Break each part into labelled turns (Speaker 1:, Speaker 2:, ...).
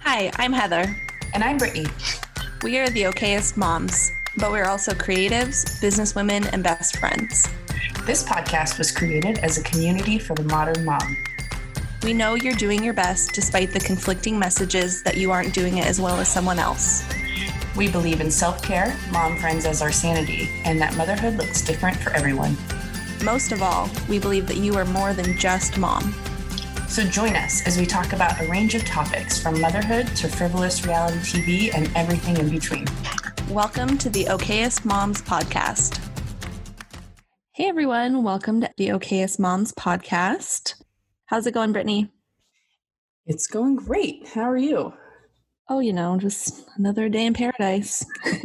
Speaker 1: Hi, I'm Heather.
Speaker 2: And I'm Brittany.
Speaker 1: We are the okayest moms, but we're also creatives, businesswomen, and best friends.
Speaker 2: This podcast was created as a community for the modern mom.
Speaker 1: We know you're doing your best despite the conflicting messages that you aren't doing it as well as someone else.
Speaker 2: We believe in self-care, mom friends as our sanity, and that motherhood looks different for everyone.
Speaker 1: Most of all, we believe that you are more than just mom.
Speaker 2: So join us as we talk about a range of topics from motherhood to frivolous reality TV and everything in between.
Speaker 1: Welcome to the Okayest Moms podcast. Hey everyone, welcome to the Okayest Moms podcast. How's it going, Brittany?
Speaker 2: It's going great. How are you?
Speaker 1: Oh, just another day in paradise.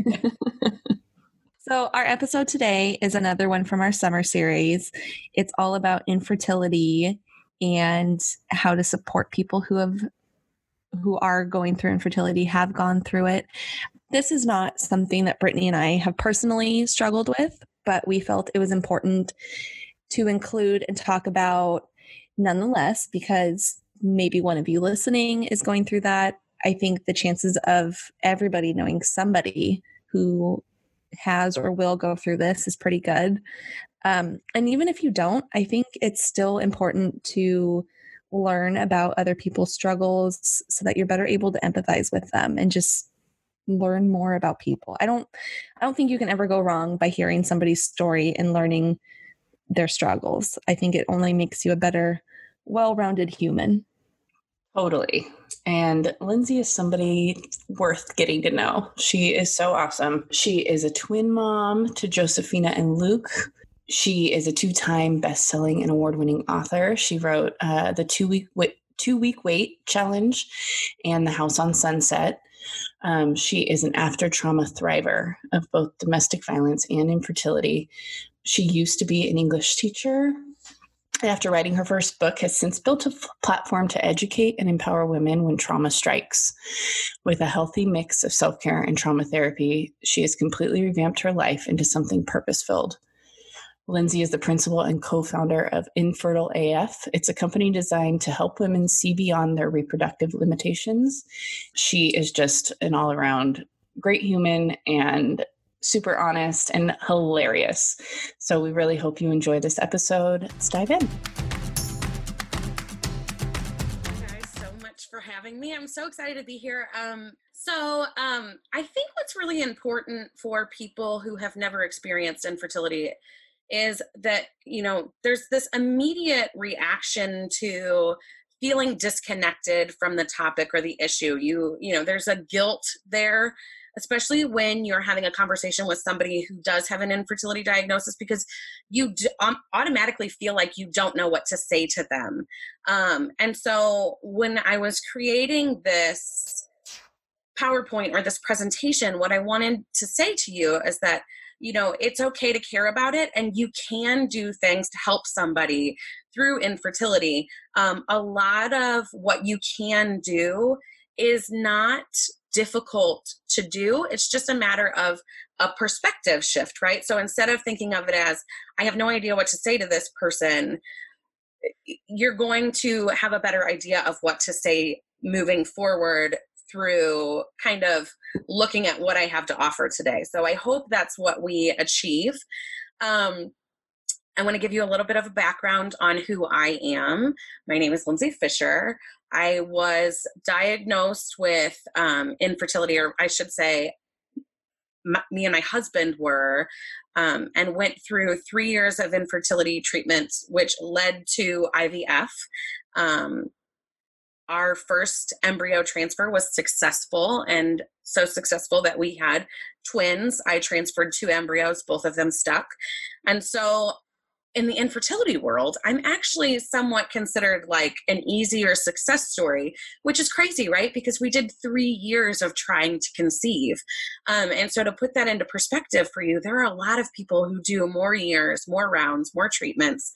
Speaker 1: So our episode today is another one from our summer series. It's all about infertility and how to support people who are going through infertility, have gone through it. This is not something that Brittany and I have personally struggled with, but we felt it was important to include and talk about nonetheless, because maybe one of you listening is going through that. I think the chances of everybody knowing somebody who has or will go through this is pretty good. And even if you don't, I think it's still important to learn about other people's struggles so that you're better able to empathize with them and just learn more about people. I don't think you can ever go wrong by hearing somebody's story and learning their struggles. I think it only makes you a better, well-rounded human.
Speaker 2: Totally. And Lindsay is somebody worth getting to know. She is so awesome. She is a twin mom to Josephina and Luke. She is a 2-time best-selling and award-winning author. She wrote the 2-Week Wait Challenge and The House on Sunset. She is an after-trauma thriver of both domestic violence and infertility. She used to be an English teacher. After writing her first book, has since built a platform to educate and empower women when trauma strikes. With a healthy mix of self-care and trauma therapy, she has completely revamped her life into something purpose-filled. Lindsay is the principal and co-founder of Infertile AF. It's a company designed to help women see beyond their reproductive limitations. She is just an all-around great human and super honest and hilarious. So we really hope you enjoy this episode. Let's dive in.
Speaker 3: Thank you guys so much for having me. I'm so excited to be here. I think what's really important for people who have never experienced infertility is that, there's this immediate reaction to feeling disconnected from the topic or the issue. There's a guilt there, especially when you're having a conversation with somebody who does have an infertility diagnosis, because you automatically feel like you don't know what to say to them. And so when I was creating this PowerPoint or this presentation, what I wanted to say to you is that, it's okay to care about it, and you can do things to help somebody through infertility. A lot of what you can do is not difficult to do. It's just a matter of a perspective shift, right? So instead of thinking of it as, I have no idea what to say to this person, you're going to have a better idea of what to say moving forward through kind of looking at what I have to offer today. So I hope that's what we achieve. I want to give you a little bit of a background on who I am. My name is Lindsay Fisher. I was diagnosed with infertility, or I should say, me and my husband were, and went through 3 years of infertility treatments, which led to IVF. Our first embryo transfer was successful, and so successful that we had twins. I transferred 2 embryos, both of them stuck. And so in the infertility world, I'm actually somewhat considered like an easier success story, which is crazy, right? Because we did 3 years of trying to conceive. And so to put that into perspective for you, there are a lot of people who do more years, more rounds, more treatments.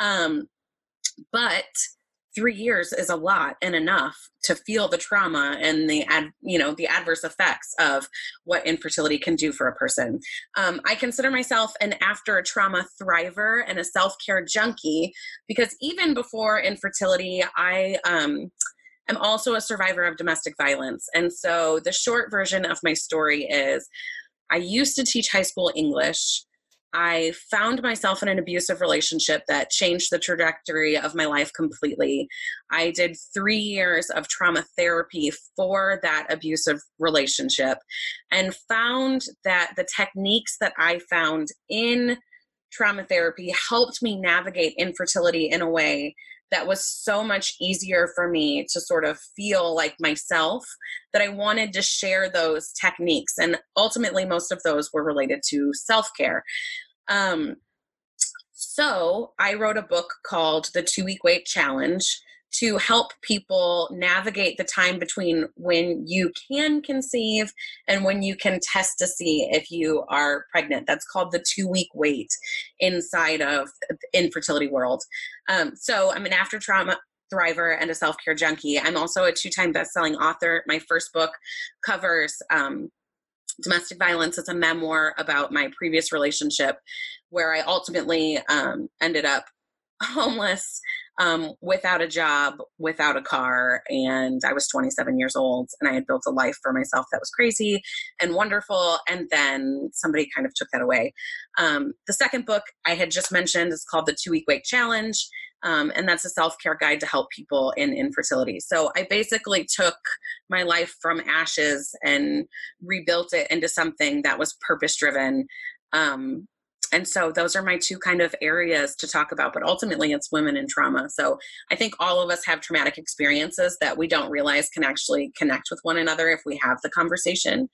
Speaker 3: But 3 years is a lot and enough to feel the trauma and the adverse effects of what infertility can do for a person. I consider myself an after trauma thriver and a self-care junkie, because even before infertility, I I'm also a survivor of domestic violence. And so the short version of my story is I used to teach high school English. I found myself in an abusive relationship that changed the trajectory of my life completely. I did 3 years of trauma therapy for that abusive relationship and found that the techniques that I found in trauma therapy helped me navigate infertility in a way that was so much easier for me to sort of feel like myself, that I wanted to share those techniques. And ultimately, most of those were related to self-care. So I wrote a book called The 2-Week Wait Challenge to help people navigate the time between when you can conceive and when you can test to see if you are pregnant. That's called the 2-week wait inside of the infertility world. So I'm an after trauma thriver and a self-care junkie. I'm also a 2-time best-selling author. My first book covers domestic violence. It's a memoir about my previous relationship where I ultimately ended up homeless, without a job, without a car, and I was 27 years old, and I had built a life for myself that was crazy and wonderful, and then somebody kind of took that away. The second book I had just mentioned is called The 2-Week Wait Challenge, and that's a self-care guide to help people in infertility. So I basically took my life from ashes and rebuilt it into something that was purpose-driven. And so those are my 2 kind of areas to talk about, but ultimately it's women in trauma. So I think all of us have traumatic experiences that we don't realize can actually connect with one another if we have the conversation.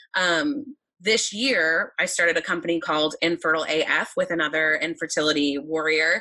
Speaker 3: This year, I started a company called Infertile AF with another infertility warrior.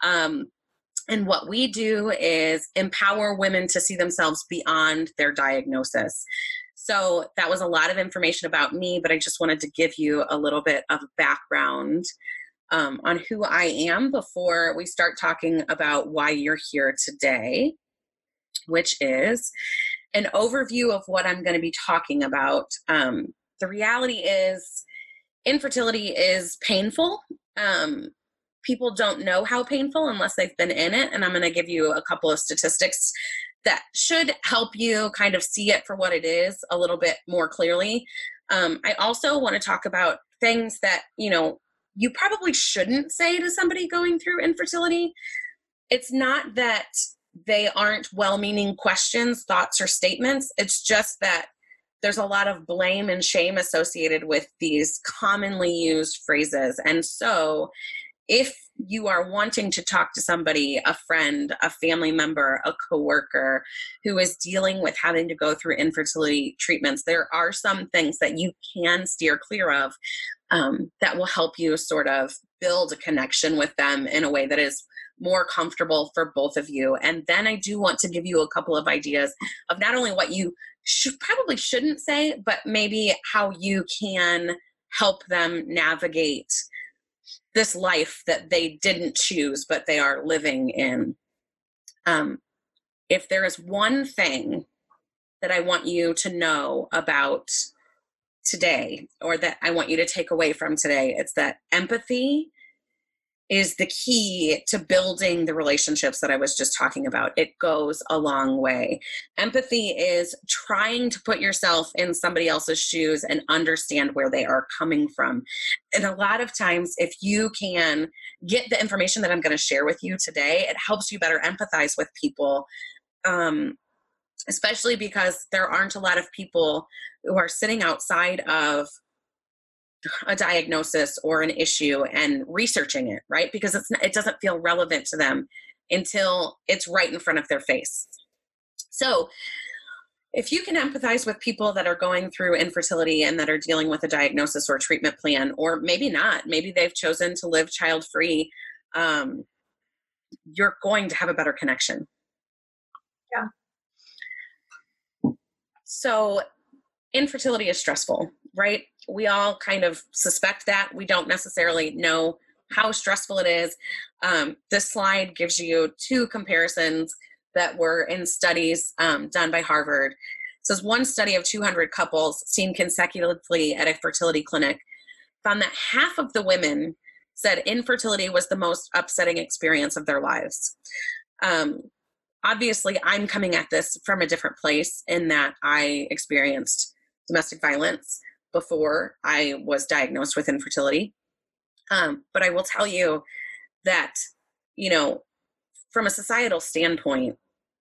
Speaker 3: And what we do is empower women to see themselves beyond their diagnosis. So that was a lot of information about me, but I just wanted to give you a little bit of background on who I am before we start talking about why you're here today, which is an overview of what I'm going to be talking about. The reality is infertility is painful. People don't know how painful unless they've been in it. And I'm going to give you a couple of statistics that should help you kind of see it for what it is a little bit more clearly. I also want to talk about things that, you probably shouldn't say to somebody going through infertility. It's not that they aren't well-meaning questions, thoughts, or statements. It's just that there's a lot of blame and shame associated with these commonly used phrases. And so if you are wanting to talk to somebody, a friend, a family member, a coworker who is dealing with having to go through infertility treatments, there are some things that you can steer clear of that will help you sort of build a connection with them in a way that is more comfortable for both of you. And then I do want to give you a couple of ideas of not only what you probably shouldn't say, but maybe how you can help them navigate this life that they didn't choose, but they are living in. If there is one thing that I want you to know about today, or that I want you to take away from today, it's that empathy is the key to building the relationships that I was just talking about. It goes a long way. Empathy is trying to put yourself in somebody else's shoes and understand where they are coming from. And a lot of times, if you can get the information that I'm going to share with you today, it helps you better empathize with people, especially because there aren't a lot of people who are sitting outside of a diagnosis or an issue and researching it, right? Because it doesn't feel relevant to them until it's right in front of their face. So if you can empathize with people that are going through infertility and that are dealing with a diagnosis or a treatment plan, or maybe not, maybe they've chosen to live child-free, you're going to have a better connection.
Speaker 4: Yeah.
Speaker 3: So infertility is stressful, right? We all kind of suspect that. We don't necessarily know how stressful it is. This slide gives you 2 comparisons that were in studies done by Harvard. It says one study of 200 couples seen consecutively at a fertility clinic found that half of the women said infertility was the most upsetting experience of their lives. obviously I'm coming at this from a different place in that I experienced domestic violence before I was diagnosed with infertility. But I will tell you that, you know, from a societal standpoint,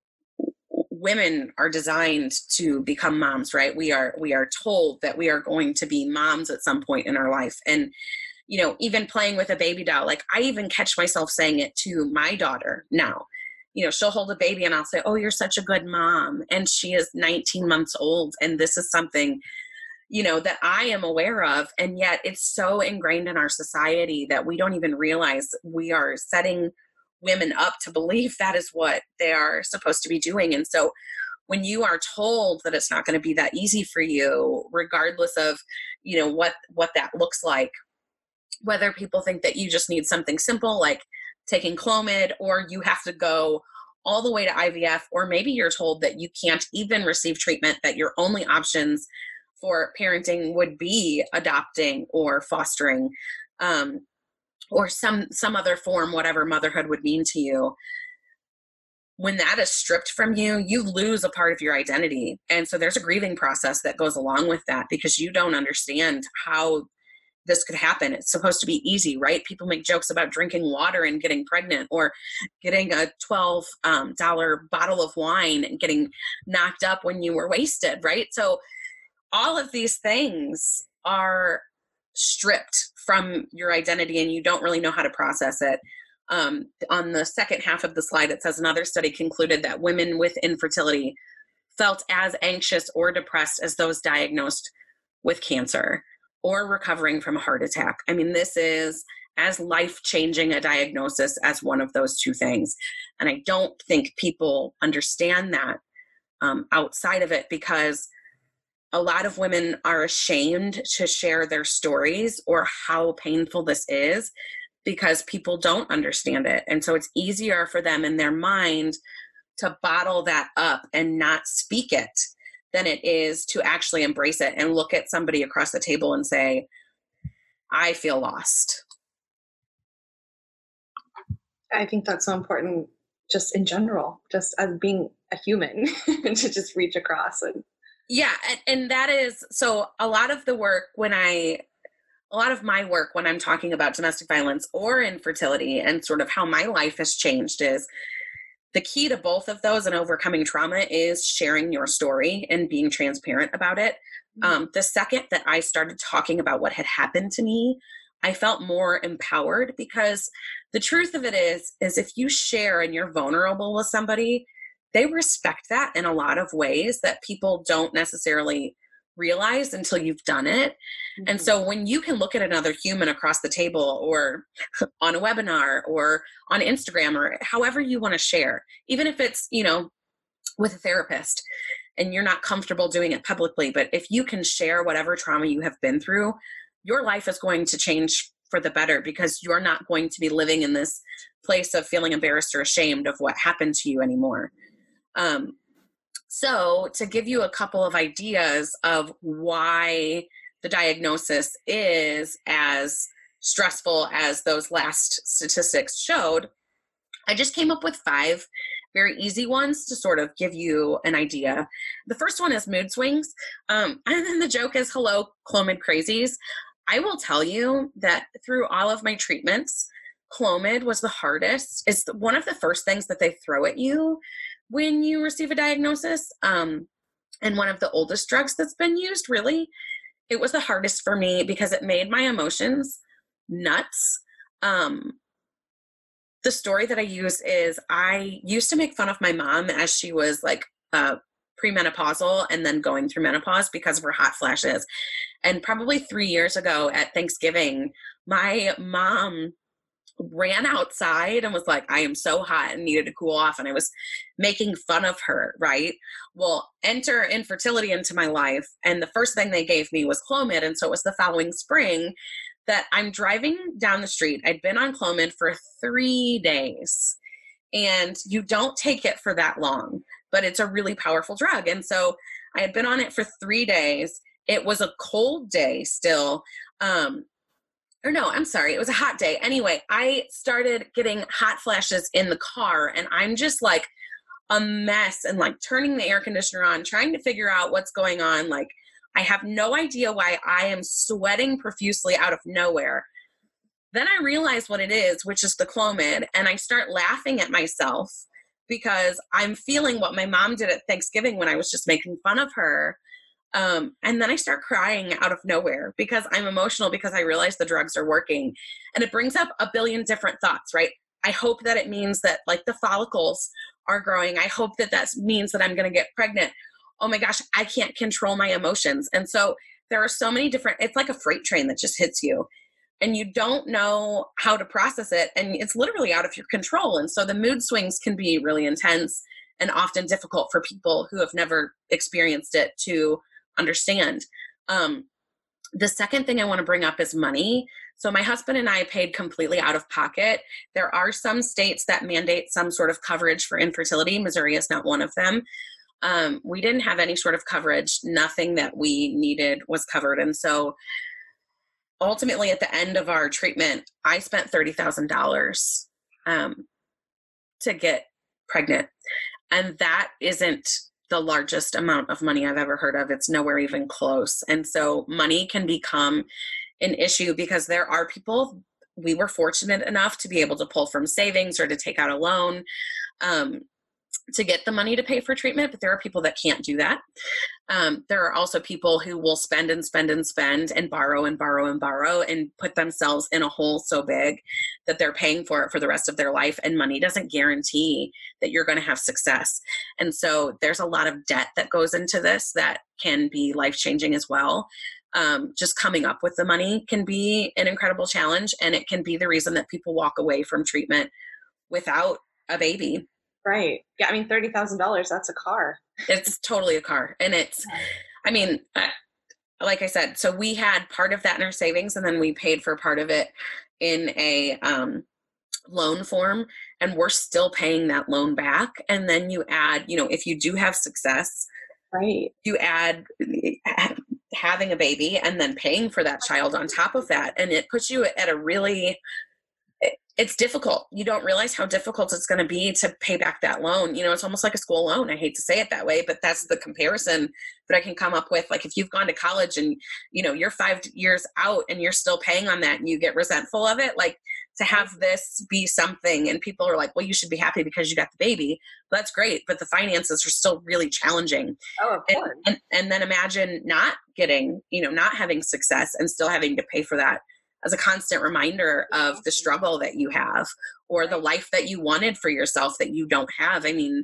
Speaker 3: women are designed to become moms, right? We are told that we are going to be moms at some point in our life. And, you know, even playing with a baby doll, like I even catch myself saying it to my daughter now. You know, she'll hold a baby and I'll say, "Oh, you're such a good mom." And she is 19 months old. And this is something, you know, that I am aware of. And yet it's so ingrained in our society that we don't even realize we are setting women up to believe that is what they are supposed to be doing. And so when you are told that it's not going to be that easy for you, regardless of, you know, what that looks like, whether people think that you just need something simple like taking Clomid, or you have to go all the way to IVF, or maybe you're told that you can't even receive treatment, that your only options for parenting would be adopting or fostering, or some other form, whatever motherhood would mean to you. When that is stripped from you, you lose a part of your identity. And so there's a grieving process that goes along with that, because you don't understand how this could happen. It's supposed to be easy, right? People make jokes about drinking water and getting pregnant, or getting a $12 bottle of wine and getting knocked up when you were wasted, right? So all of these things are stripped from your identity, and you don't really know how to process it. On the second half of the slide, it says another study concluded that women with infertility felt as anxious or depressed as those diagnosed with cancer or recovering from a heart attack. I mean, this is as life-changing a diagnosis as one of those two things. And I don't think people understand that outside of it, because a lot of women are ashamed to share their stories or how painful this is, because people don't understand it. And so it's easier for them in their mind to bottle that up and not speak it than it is to actually embrace it and look at somebody across the table and say, "I feel lost."
Speaker 4: I think that's so important, just in general, just as being a human, to just reach across. And
Speaker 3: yeah, and that is, so a lot of my work when I'm talking about domestic violence or infertility and sort of how my life has changed is the key to both of those and overcoming trauma is sharing your story and being transparent about it. The second that I started talking about what had happened to me, I felt more empowered, because the truth of it is if you share and you're vulnerable with somebody, they respect that in a lot of ways that people don't necessarily realize until you've done it. Mm-hmm. And so when you can look at another human across the table, or on a webinar, or on Instagram, or however you want to share, even if it's, you know, with a therapist and you're not comfortable doing it publicly, but if you can share whatever trauma you have been through, your life is going to change for the better, because you're not going to be living in this place of feeling embarrassed or ashamed of what happened to you anymore. So to give you a couple of ideas of why the diagnosis is as stressful as those last statistics showed, I just came up with 5 very easy ones to sort of give you an idea. The first one is mood swings. And then the joke is, hello, Clomid crazies. I will tell you that through all of my treatments, Clomid was the hardest. It's one of the first things that they throw at you when you receive a diagnosis, and one of the oldest drugs that's been used, really. It was the hardest for me because it made my emotions nuts. The story that I use is I used to make fun of my mom as she was like premenopausal and then going through menopause because of her hot flashes. And probably 3 years ago at Thanksgiving, my mom ran outside and was like, "I am so hot," and needed to cool off. And I was making fun of her, right? Well, enter infertility into my life. And the first thing they gave me was Clomid. And so it was the following spring that I'm driving down the street. I'd been on Clomid for 3 days. And you don't take it for that long, but it's a really powerful drug. And so I had been on it for 3 days. It was a cold day still. Or no, I'm sorry. It was a hot day. Anyway, I started getting hot flashes in the car, and I'm just like a mess and like turning the air conditioner on, trying to figure out what's going on. Like, I have no idea why I am sweating profusely out of nowhere. Then I realize what it is, which is the Clomid, and I start laughing at myself because I'm feeling what my mom did at Thanksgiving when I was just making fun of her. And then I start crying out of nowhere because I'm emotional because I realize the drugs are working. And it brings up a billion different thoughts, right? I hope that it means that like the follicles are growing. I hope that that means that I'm going to get pregnant. Oh my gosh, I can't control my emotions. And so there are so many different, it's like a freight train that just hits you and you don't know how to process it. And it's literally out of your control. And so the mood swings can be really intense and often difficult for people who have never experienced it to understand. The second thing I want to bring up is money. So my husband and I paid completely out of pocket. There are some states that mandate some sort of coverage for infertility. Missouri is not one of them. We didn't have any sort of coverage. Nothing that we needed was covered. And so ultimately at the end of our treatment, I spent $30,000 to get pregnant. And that isn't the largest amount of money I've ever heard of. It's nowhere even close. And so money can become an issue because there are people, we were fortunate enough to be able to pull from savings or to take out a loan to get the money to pay for treatment, but there are people that can't do that. There are also people who will spend and spend and spend and borrow and borrow and borrow and put themselves in a hole so big that they're paying for it for the rest of their life. And money doesn't guarantee that you're going to have success. And so there's a lot of debt that goes into this that can be life-changing as well. Just coming up with the money can be an incredible challenge, and it can be the reason that people walk away from treatment without a baby.
Speaker 4: Right. Yeah. I mean, $30,000, that's a car.
Speaker 3: It's totally a car. And it's, I mean, like I said, so we had part of that in our savings, and then we paid for part of it in a loan form, and we're still paying that loan back. And then you add, you know, if you do have success,
Speaker 4: right,
Speaker 3: you add having a baby and then paying for that child on top of that. And it puts you at a really, it's difficult. You don't realize how difficult it's going to be to pay back that loan. You know, it's almost like a school loan. I hate to say it that way, but that's the comparison that I can come up with. Like if you've gone to college and, you know, you're 5 years out and you're still paying on that and you get resentful of it, like to have this be something and people are like, well, you should be happy because you got the baby. Well, that's great. But the finances are still really challenging.
Speaker 4: Oh, of course.
Speaker 3: And then imagine not getting, you know, not having success and still having to pay for that as a constant reminder of the struggle that you have or the life that you wanted for yourself that you don't have. I mean,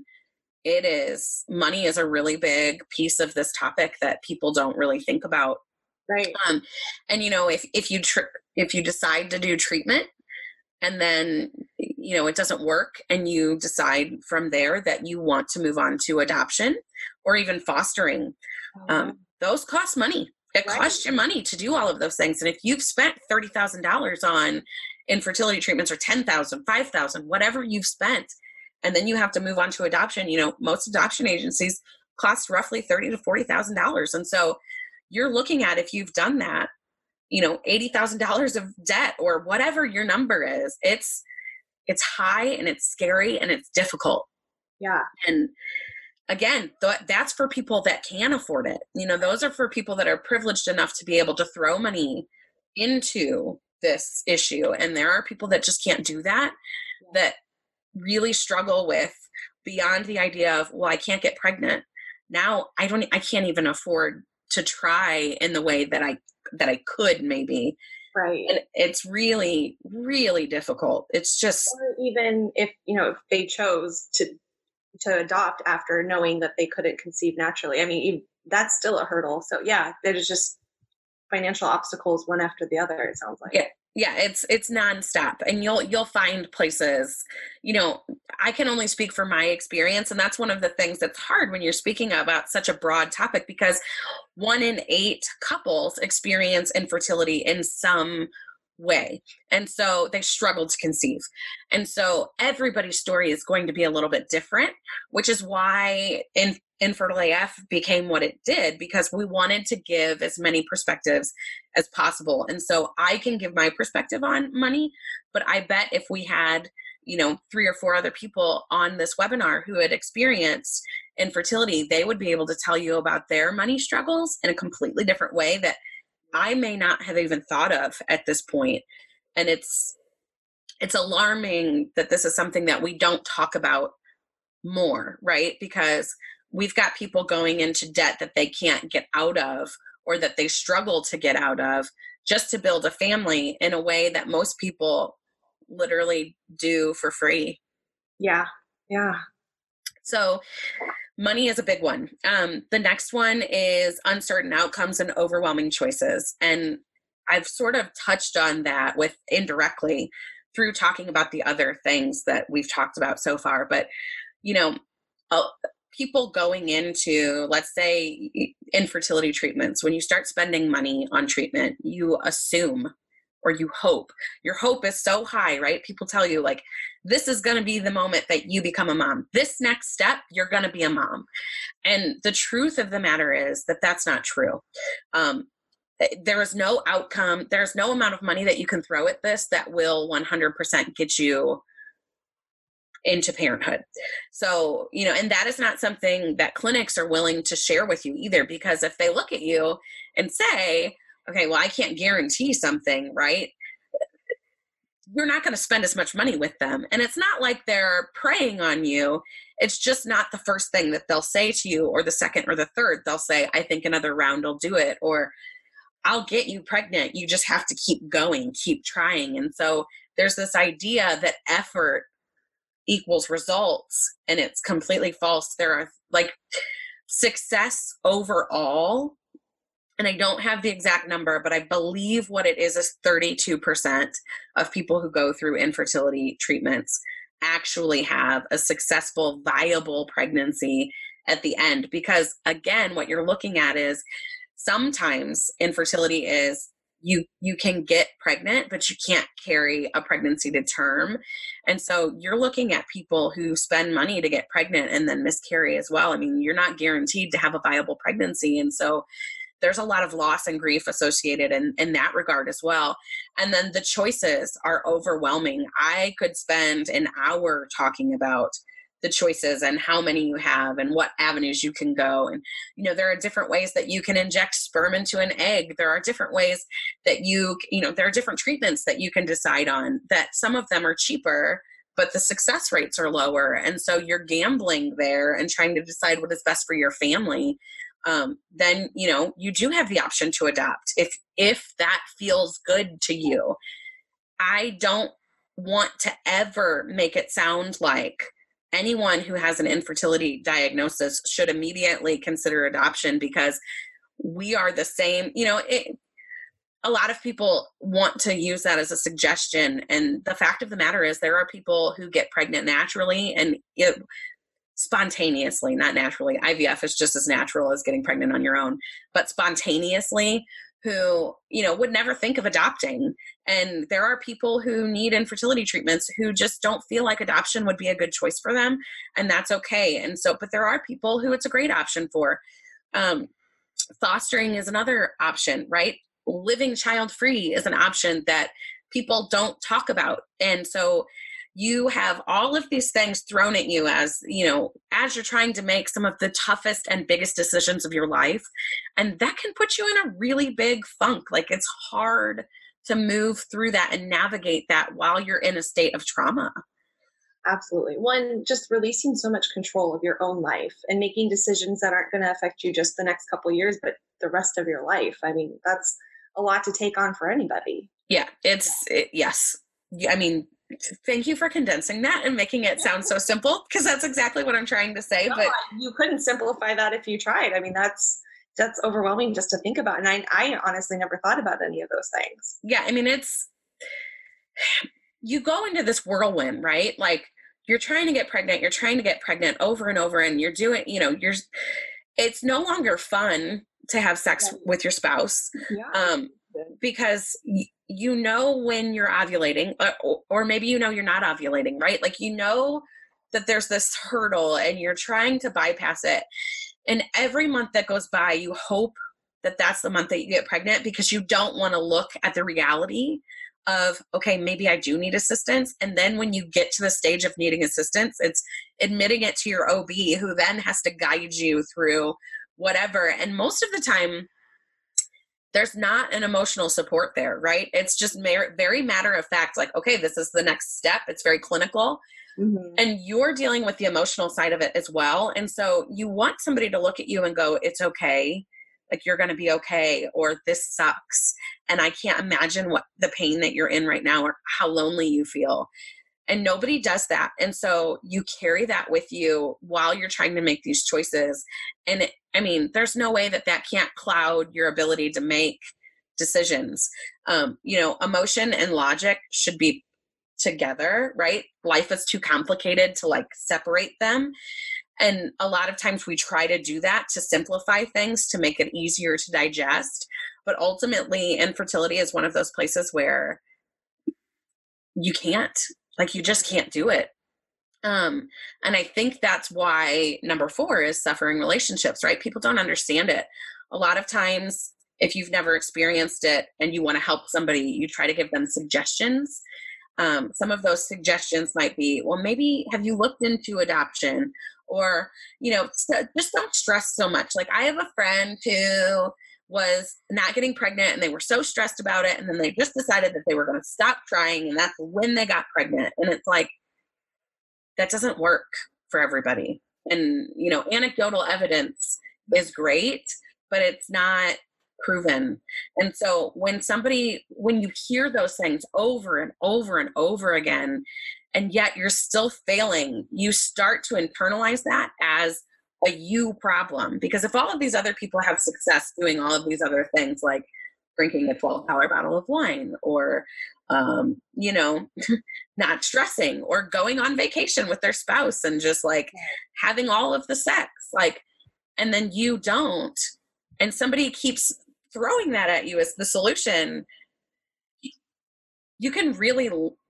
Speaker 3: money is a really big piece of this topic that people don't really think about.
Speaker 4: Right.
Speaker 3: And you know, if you decide to do treatment and then, you know, it doesn't work and you decide from there that you want to move on to adoption or even fostering, those cost money. It costs you money to do all of those things. And if you've spent $30,000 on infertility treatments or $10,000, $5,000, whatever you've spent, and then you have to move on to adoption, you know, most adoption agencies cost roughly $30,000 to $40,000. And so you're looking at, if you've done that, you know, $80,000 of debt or whatever your number is, it's high and it's scary and it's difficult.
Speaker 4: Yeah.
Speaker 3: And again, that's for people that can afford it. You know, those are for people that are privileged enough to be able to throw money into this issue. And there are people that just can't do that, that really struggle with beyond the idea of, well, I can't get pregnant. Now I can't even afford to try in the way that I could maybe.
Speaker 4: Right.
Speaker 3: And it's really, really difficult. It's just,
Speaker 4: or even if, you know, if they chose to adopt after knowing that they couldn't conceive naturally. I mean, that's still a hurdle. So yeah, there's just financial obstacles one after the other, it sounds like.
Speaker 3: Yeah, it's nonstop. And you'll find places, you know, I can only speak for my experience. And that's one of the things that's hard when you're speaking about such a broad topic, because 1 in 8 couples experience infertility in some way. And so they struggle to conceive. And so everybody's story is going to be a little bit different, which is why Infertile AF became what it did, because we wanted to give as many perspectives as possible. And so I can give my perspective on money, but I bet if we had, 3 or 4 other people on this webinar who had experienced infertility, they would be able to tell you about their money struggles in a completely different way that I may not have even thought of at this point. And it's alarming that this is something that we don't talk about more, right? Because we've got people going into debt that they can't get out of, or that they struggle to get out of, just to build a family in a way that most people literally do for free.
Speaker 4: Yeah.
Speaker 3: So money is a big one. The next one is uncertain outcomes and overwhelming choices. And I've sort of touched on that with indirectly through talking about the other things that we've talked about so far. But, people going into, let's say, infertility treatments, when you start spending money on treatment, you assume, or you hope, your hope is so high, right? People tell you, like, this is going to be the moment that you become a mom. This next step, you're going to be a mom. And the truth of the matter is that that's not true. There is no outcome. There's no amount of money that you can throw at this that will 100% get you into parenthood. So, and that is not something that clinics are willing to share with you either, because if they look at you and say, okay, well, I can't guarantee something, right? You're not going to spend as much money with them. And it's not like they're preying on you. It's just not the first thing that they'll say to you, or the second or the third. They'll say, I think another round will do it, or I'll get you pregnant. You just have to keep going, keep trying. And so there's this idea that effort equals results, and it's completely false. There are success overall, and I don't have the exact number, but I believe what it is 32% of people who go through infertility treatments actually have a successful, viable pregnancy at the end. Because again, what you're looking at is sometimes infertility is you can get pregnant, but you can't carry a pregnancy to term. And so you're looking at people who spend money to get pregnant and then miscarry as well. I mean, you're not guaranteed to have a viable pregnancy. And so there's a lot of loss and grief associated in that regard as well. And then the choices are overwhelming. I could spend an hour talking about the choices and how many you have and what avenues you can go. And, there are different ways that you can inject sperm into an egg. There are different ways that there are different treatments that you can decide on, that some of them are cheaper, but the success rates are lower. And so you're gambling there and trying to decide what is best for your family. Then, you do have the option to adopt if that feels good to you. I don't want to ever make it sound like anyone who has an infertility diagnosis should immediately consider adoption, because we are the same. A lot of people want to use that as a suggestion. And the fact of the matter is there are people who get pregnant naturally and spontaneously, not naturally. IVF is just as natural as getting pregnant on your own, but spontaneously, who, would never think of adopting. And there are people who need infertility treatments who just don't feel like adoption would be a good choice for them. And that's okay. And so, but there are people who it's a great option for. Fostering is another option, right? Living child-free is an option that people don't talk about. And so you have all of these things thrown at you as you're trying to make some of the toughest and biggest decisions of your life. And that can put you in a really big funk. Like, it's hard to move through that and navigate that while you're in a state of trauma.
Speaker 4: Absolutely. One, just releasing so much control of your own life and making decisions that aren't going to affect you just the next couple of years, but the rest of your life. I mean, that's a lot to take on for anybody.
Speaker 3: Yeah, yes. I mean, thank you for condensing that and making it sound so simple, because that's exactly what I'm trying to say.
Speaker 4: No,
Speaker 3: but
Speaker 4: you couldn't simplify that if you tried. I mean, that's overwhelming just to think about. And I honestly never thought about any of those things.
Speaker 3: Yeah, I mean, you go into this whirlwind, right? Like, you're trying to get pregnant over and over, and you're doing, it's no longer fun to have sex with your spouse.
Speaker 4: Yeah.
Speaker 3: Because when you're ovulating, or maybe you're not ovulating, right? Like, that there's this hurdle and you're trying to bypass it. And every month that goes by, you hope that that's the month that you get pregnant, because you don't want to look at the reality of, okay, maybe I do need assistance. And then when you get to the stage of needing assistance, it's admitting it to your OB, who then has to guide you through whatever. And most of the time, there's not an emotional support there, right? It's just very matter of fact, like, okay, this is the next step. It's very clinical.
Speaker 4: Mm-hmm.
Speaker 3: And you're dealing with the emotional side of it as well. And so you want somebody to look at you and go, it's okay. Like, you're going to be okay, or this sucks. And I can't imagine what the pain that you're in right now, or how lonely you feel. And nobody does that. And so you carry that with you while you're trying to make these choices. And there's no way that can't cloud your ability to make decisions. Emotion and logic should be together, right? Life is too complicated to like separate them. And a lot of times we try to do that to simplify things, to make it easier to digest. But ultimately, infertility is one of those places where you can't, you just can't do it. And I think that's why number 4 is suffering relationships, right? People don't understand it. A lot of times, if you've never experienced it and you want to help somebody, you try to give them suggestions. Some of those suggestions might be, well, maybe have you looked into adoption? Or, just don't stress so much. Like, I have a friend who was not getting pregnant and they were so stressed about it. And then they just decided that they were going to stop trying. And that's when they got pregnant. And it's like, that doesn't work for everybody. And, anecdotal evidence is great, but it's not proven. And so when you hear those things over and over and over again, and yet you're still failing, you start to internalize that as a you problem. Because if all of these other people have success doing all of these other things, like drinking a $12 bottle of wine, or, not stressing, or going on vacation with their spouse and just like having all of the sex, and then you don't, and somebody keeps throwing that at you as the solution, you can really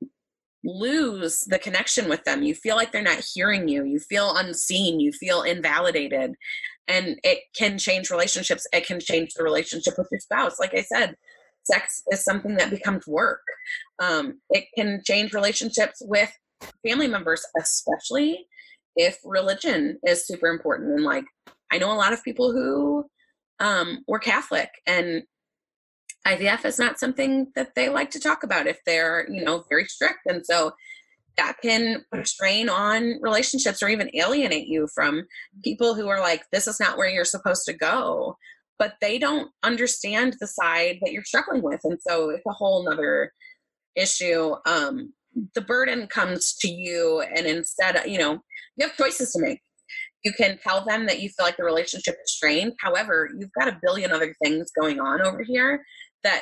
Speaker 3: lose the connection with them. You feel like they're not hearing you. You feel unseen. You feel invalidated. And it can change relationships. It can change the relationship with your spouse. Like I said, sex is something that becomes work. It can change relationships with family members, especially if religion is super important. And I know a lot of people who were Catholic, and IVF is not something that they like to talk about if they're, very strict. And so that can put a strain on relationships, or even alienate you from people who are like, this is not where you're supposed to go. But they don't understand the side that you're struggling with. And so it's a whole nother issue. The burden comes to you, and instead, you have choices to make. You can tell them that you feel like the relationship is strained. However, you've got a billion other things going on over here that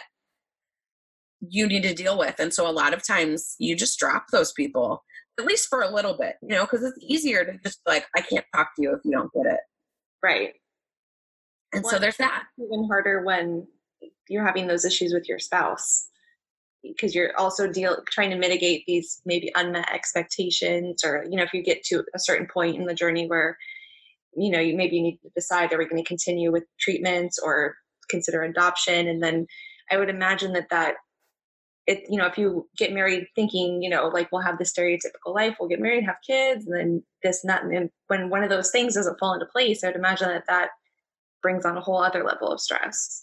Speaker 3: you need to deal with. And so a lot of times you just drop those people, at least for a little bit, because it's easier to just I can't talk to you if you don't get it.
Speaker 4: Right.
Speaker 3: And so there's that.
Speaker 4: It's even harder when you're having those issues with your spouse, because you're also trying to mitigate these maybe unmet expectations, or, if you get to a certain point in the journey where, you need to decide, are we going to continue with treatments or consider adoption? And then I would imagine that if you get married thinking, we'll have the stereotypical life, we'll get married, have kids, and then this and that. And when one of those things doesn't fall into place, I would imagine that brings on a whole other level of stress.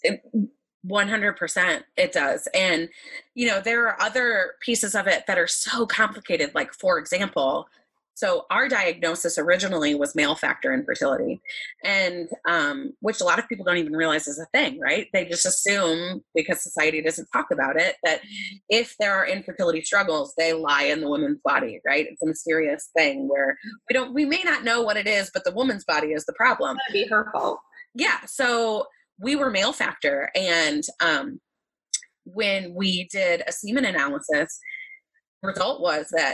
Speaker 3: 100% it does. And, there are other pieces of it that are so complicated. Like, for example, so our diagnosis originally was male factor infertility, and which a lot of people don't even realize is a thing, right? They just assume, because society doesn't talk about it, that if there are infertility struggles, they lie in the woman's body, right? It's a mysterious thing where we may not know what it is, but the woman's body is the problem.
Speaker 4: It's going to be her fault.
Speaker 3: Yeah. So we were male factor. And when we did a semen analysis, the result was that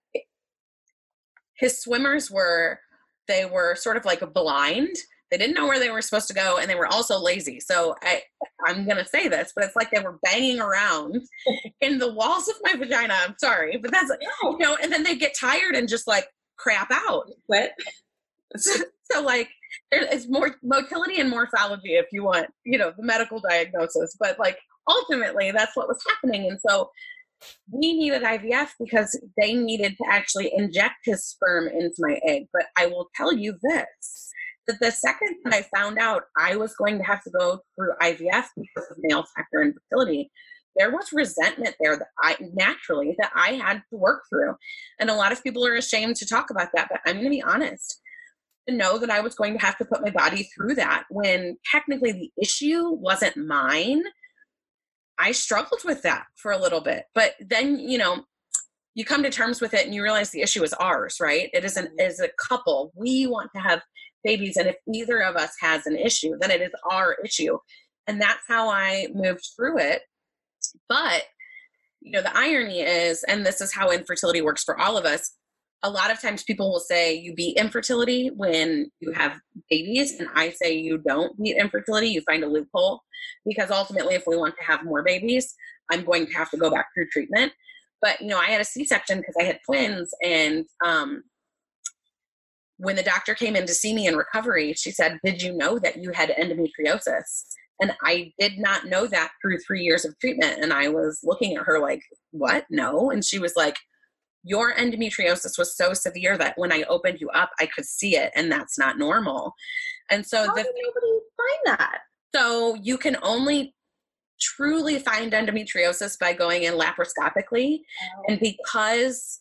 Speaker 3: his swimmers were sort of blind. They didn't know where they were supposed to go, and they were also lazy. So I'm going to say this, but it's like they were banging around in the walls of my vagina. I'm sorry, but that's, and then they get tired and just crap out.
Speaker 4: What?
Speaker 3: So there's more motility and morphology if you want, the medical diagnosis, but ultimately that's what was happening. And so we needed IVF because they needed to actually inject his sperm into my egg. But I will tell you this, that the second that I found out I was going to have to go through IVF because of male factor infertility, there was resentment there that I had to work through. And a lot of people are ashamed to talk about that, but I'm going to be honest. To know that I was going to have to put my body through that when technically the issue wasn't mine, I struggled with that for a little bit. But then, you come to terms with it and you realize the issue is ours, right? It is as a couple, we want to have babies. And if either of us has an issue, then it is our issue. And that's how I moved through it. But, the irony is, and this is how infertility works for all of us, a lot of times people will say you beat infertility when you have babies. And I say you don't beat infertility, you find a loophole. Because ultimately, if we want to have more babies, I'm going to have to go back through treatment. But, I had a C-section because I had twins. And when the doctor came in to see me in recovery, she said, "Did you know that you had endometriosis?" And I did not know that through 3 years of treatment. And I was looking at her like, "What? No." And she was like, "Your endometriosis was so severe that when I opened you up, I could see it, and that's not normal." And so
Speaker 4: how did nobody find that?
Speaker 3: So you can only truly find endometriosis by going in laparoscopically. Oh. And because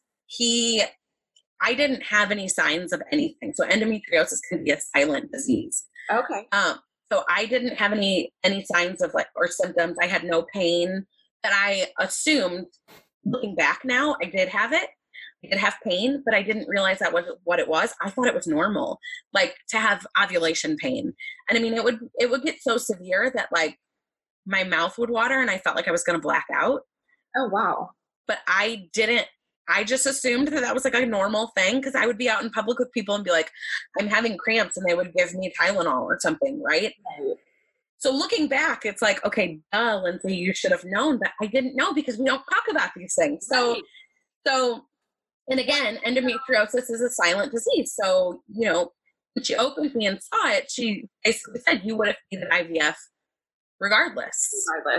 Speaker 3: I didn't have any signs of anything. So endometriosis can be a silent disease.
Speaker 4: Okay.
Speaker 3: So I didn't have any signs of or symptoms. I had no pain that I assumed. Looking back now, I did have it. I did have pain, but I didn't realize that was what it was. I thought it was normal, to have ovulation pain. And I mean, it would get so severe that my mouth would water and I felt like I was going to black out.
Speaker 4: Oh, wow.
Speaker 3: But I didn't. I just assumed that was a normal thing because I would be out in public with people and be like, "I'm having cramps," and they would give me Tylenol or something, right? So looking back, it's like, okay, duh, Lindsay, you should have known, but I didn't know because we don't talk about these things. So, and again, endometriosis is a silent disease. So, when she opened me and saw it, she basically said, "You would have needed IVF regardless."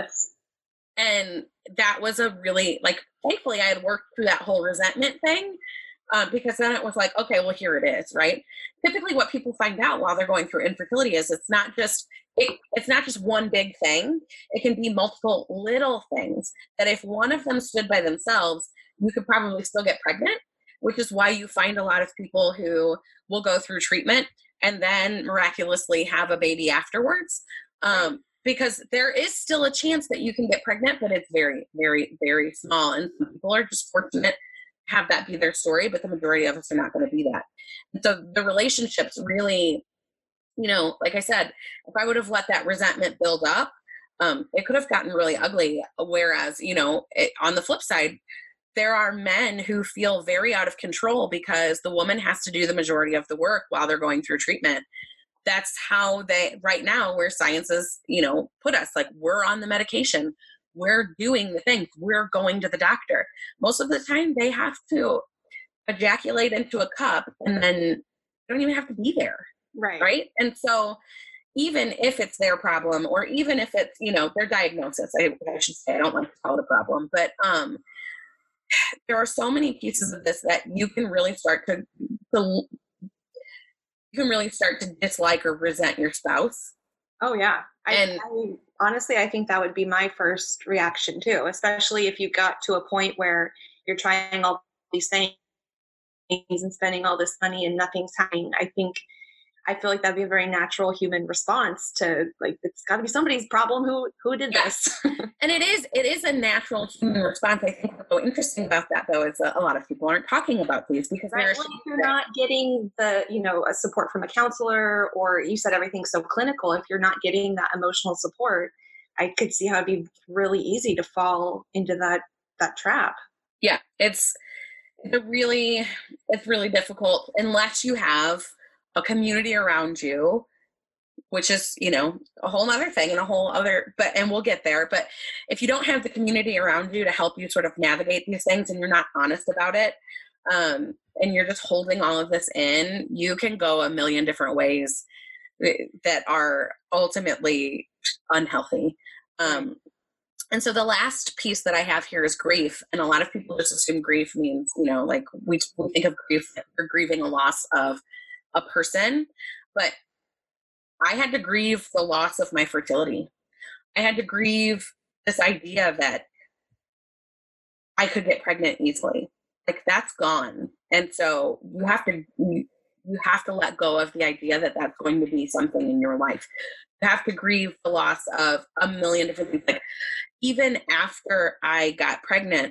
Speaker 3: And that was a really, thankfully I had worked through that whole resentment thing because then it was like, okay, well, here it is, right? Typically what people find out while they're going through infertility is it's not just one big thing. It can be multiple little things that if one of them stood by themselves, you could probably still get pregnant, which is why you find a lot of people who will go through treatment and then miraculously have a baby afterwards. Because there is still a chance that you can get pregnant, but it's very, very, very small. And some people are just fortunate to have that be their story, but the majority of us are not going to be that. And so the relationships really, like I said, if I would have let that resentment build up, it could have gotten really ugly. Whereas, on the flip side, there are men who feel very out of control because the woman has to do the majority of the work while they're going through treatment. That's how right now, where science is, put us, we're on the medication, we're doing the things, we're going to the doctor. Most of the time they have to ejaculate into a cup and then they don't even have to be there. Right. And so even if it's their problem, or even if it's, their diagnosis, I should say, I don't like to call it a problem, but there are so many pieces of this that you can really start to dislike or resent your spouse.
Speaker 4: Oh yeah. I honestly, I think that would be my first reaction too, especially if you got to a point where you're trying all these things and spending all this money and nothing's happening. I feel like that'd be a very natural human response to it's got to be somebody's problem. Who did this?
Speaker 3: And it is a natural human response. I think what's so interesting about that though is a lot of people aren't talking about these because
Speaker 4: if you're not getting the a support from a counselor, or you said everything's so clinical, if you're not getting that emotional support, I could see how it'd be really easy to fall into that trap.
Speaker 3: Yeah, it's really difficult unless you have a community around you, which is, a whole other thing and a whole other, and we'll get there. But if you don't have the community around you to help you sort of navigate these things and you're not honest about it, and you're just holding all of this in, you can go a million different ways that are ultimately unhealthy. And so the last piece that I have here is grief. And a lot of people just assume grief means, like we think of grief or grieving a loss of a person. But I had to grieve the loss of my fertility. I had to grieve this idea that I could get pregnant easily. Like that's gone. And so you have to let go of the idea that that's going to be something in your life. You have to grieve the loss of a million different things. Like even after I got pregnant,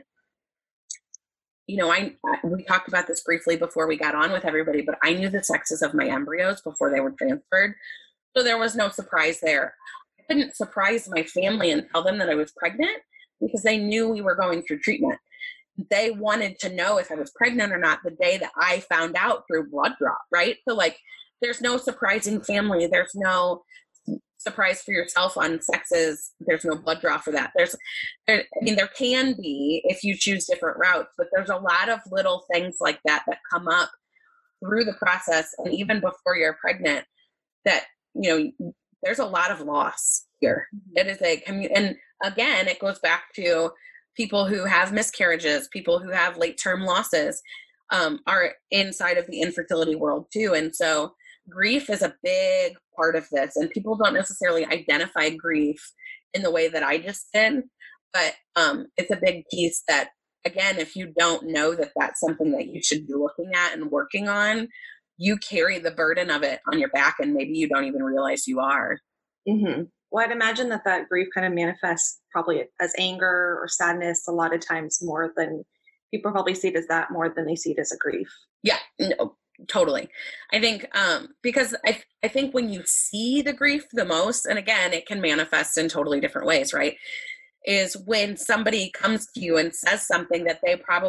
Speaker 3: we talked about this briefly before we got on with everybody, but I knew the sexes of my embryos before they were transferred. So there was no surprise there. I couldn't surprise my family and tell them that I was pregnant because they knew we were going through treatment. They wanted to know if I was pregnant or not the day that I found out through blood draw, right? So like, there's no surprising family. There's no surprise for yourself on sexes. There's no blood draw for that. There can be if you choose different routes, but there's a lot of little things like that come up through the process. And even before you're pregnant that, there's a lot of loss here. It is and again, it goes back to people who have miscarriages, people who have late-term losses are inside of the infertility world too. And so grief is a big part of this, and people don't necessarily identify grief in the way that I just did, but it's a big piece that, again, if you don't know that that's something that you should be looking at and working on, you carry the burden of it on your back, and maybe you don't even realize you are.
Speaker 4: Mm-hmm. Well, I'd imagine that grief kind of manifests probably as anger or sadness a lot of times more than people probably see it as that more than they see it as a grief.
Speaker 3: Yeah, no, totally. I think because I think when you see the grief the most, and again, it can manifest in totally different ways, right? Is when somebody comes to you and says something that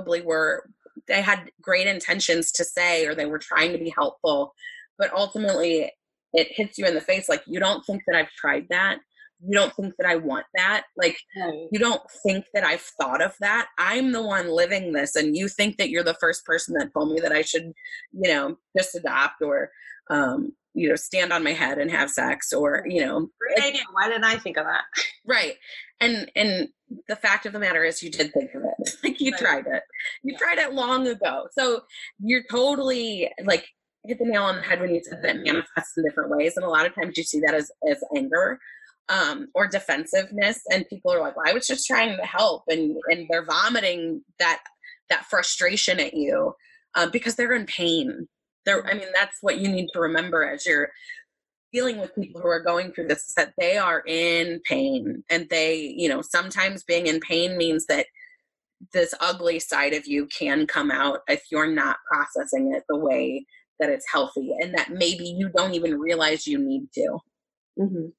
Speaker 3: they had great intentions to say, or they were trying to be helpful, but ultimately it hits you in the face. Like, you don't think that I've tried that. You don't think that I want that. Like,
Speaker 4: Right.
Speaker 3: You don't think that I've thought of that. I'm the one living this. And you think that you're the first person that told me that I should, just adopt or, stand on my head and have sex or,
Speaker 4: Great idea. Why didn't I think of that?
Speaker 3: Right. And the fact of the matter is you did think of it. Like you
Speaker 4: Right.
Speaker 3: tried it. You tried it long ago. So you're totally like hit the nail on the head when you said that it manifests in different ways. And a lot of times you see that as anger or defensiveness. And people are like, well, I was just trying to help. And they're vomiting that frustration at you because they're in pain. That's what you need to remember as you're dealing with people who are going through this, is that they are in pain, and they, sometimes being in pain means that this ugly side of you can come out if you're not processing it the way that it's healthy, and that maybe you don't even realize you need to.
Speaker 4: Mm-hmm.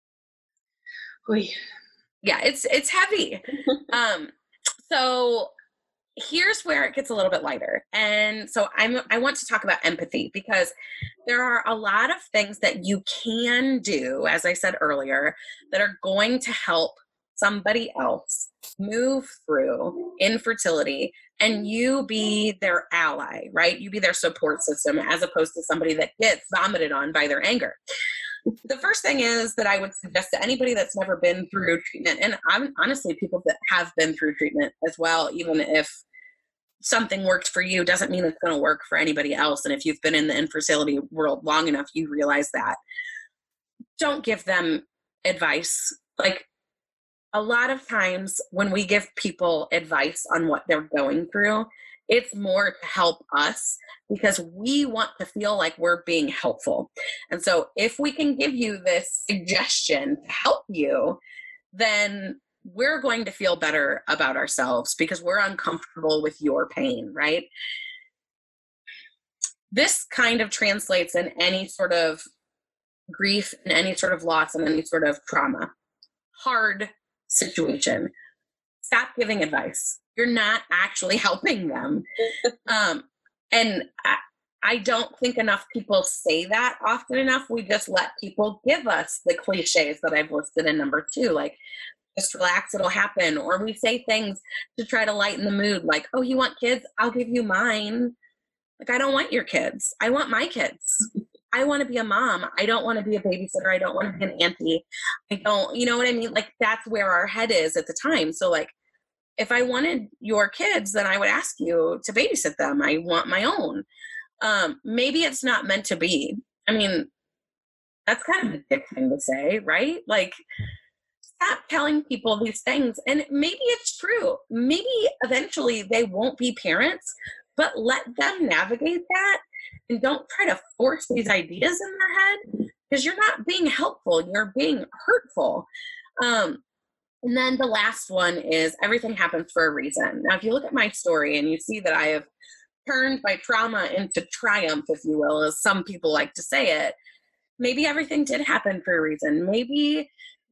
Speaker 3: Yeah, it's heavy. So here's where it gets a little bit lighter. And so I want to talk about empathy, because there are a lot of things that you can do, as I said earlier, that are going to help somebody else move through infertility, and you be their ally, right? You be their support system, as opposed to somebody that gets vomited on by their anger. The first thing is that I would suggest to anybody that's never been through treatment, and honestly, people that have been through treatment as well, even if something worked for you doesn't mean it's going to work for anybody else. And if you've been in the infertility world long enough, you realize that. Don't give them advice. Like, a lot of times when we give people advice on what they're going through, it's more to help us, because we want to feel like we're being helpful. And so if we can give you this suggestion to help you, then we're going to feel better about ourselves because we're uncomfortable with your pain, right? This kind of translates in any sort of grief and any sort of loss and any sort of trauma. Hard situation. Stop giving advice. You're not actually helping them. And I don't think enough people say that often enough. We just let people give us the cliches that I've listed in number 2, like, just relax, it'll happen. Or we say things to try to lighten the mood, like, oh, you want kids? I'll give you mine. Like, I don't want your kids. I want my kids. I want to be a mom. I don't want to be a babysitter. I don't want to be an auntie. I don't, you know what I mean? Like that's where our head is at the time. So like, if I wanted your kids, then I would ask you to babysit them. I want my own. Maybe it's not meant to be. I mean, that's kind of a dick thing to say, right? Like, stop telling people these things. And maybe it's true. Maybe eventually they won't be parents, but let them navigate that and don't try to force these ideas in their head because you're not being helpful. You're being hurtful. And then the last one is everything happens for a reason. Now, if you look at my story and you see that I have turned my trauma into triumph, if you will, as some people like to say it, maybe everything did happen for a reason. Maybe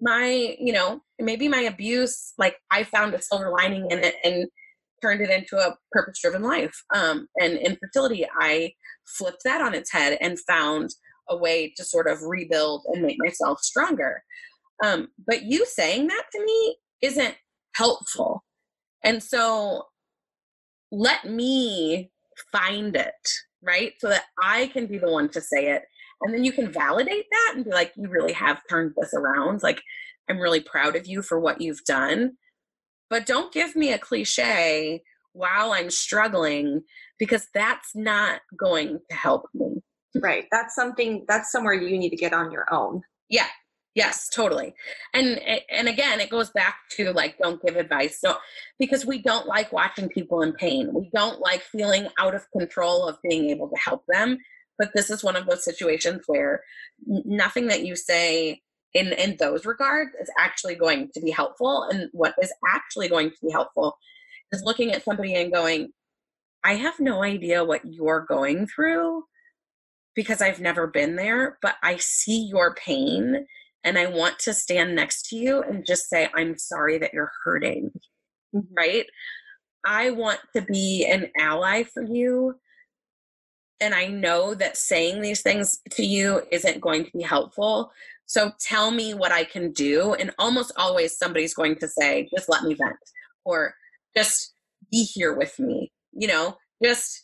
Speaker 3: maybe my abuse, like I found a silver lining in it and turned it into a purpose-driven life. And infertility, I flipped that on its head and found a way to sort of rebuild and make myself stronger. But you saying that to me isn't helpful. And so let me find it, right? So that I can be the one to say it. And then you can validate that and be like, you really have turned this around. Like, I'm really proud of you for what you've done. But don't give me a cliche while I'm struggling, because that's not going to help me.
Speaker 4: Right. That's somewhere you need to get on your own.
Speaker 3: Yeah. Yes, totally. And again, it goes back to like, don't give advice. So, because we don't like watching people in pain. We don't like feeling out of control of being able to help them. But this is one of those situations where nothing that you say in those regards is actually going to be helpful. And what is actually going to be helpful is looking at somebody and going, I have no idea what you're going through because I've never been there, but I see your pain. And I want to stand next to you and just say, I'm sorry that you're hurting, right? I want to be an ally for you. And I know that saying these things to you isn't going to be helpful. So tell me what I can do. And almost always somebody's going to say, just let me vent, or just be here with me, just